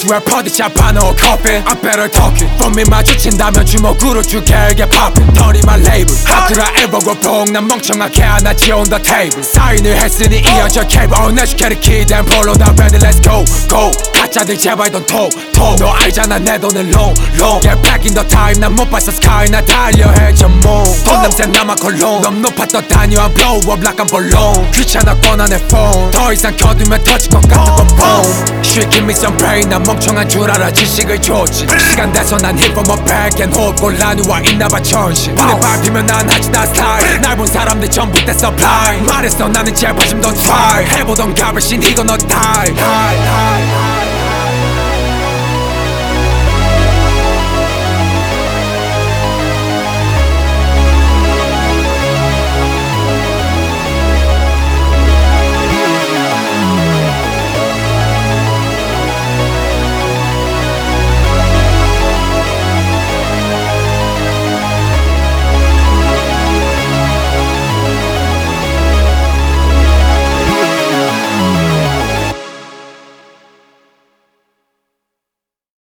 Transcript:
swear 퍼디 샤파노 커피 I better talk it 폼이 마주친다면 주먹으로 줄게 poppin' Dirty my label 하쿠라 엘보고 폭난 멍청하게 하나 지온다 테이블 사인을 했으니 이어져 케이블 내 슈케리 키댄 follow the ready let's go go 가짜들 제발 don't talk 너 알잖아 내 돈은 long Get back in the time 난 못 봤어 sky 나 달려 해전몽 돈 냄새 남아 콜롱 너무 높았던 단위와 blow up like I'm balloon 귀찮았거나 내 phone 더 이상 켜두면 터질 것 같은 건 boom Shit give me some brain 난 멍청한 줄 알아 지식을 줬지 시간 돼서 난 hit from a back and hold 곤란이 와 있나봐 천시 눈에 밟히면 난 하지 다 스타일 날 본 사람들 전부 다 supply 말했어 나는 제발 좀 더 try 해보던 값을 신 이건 너 die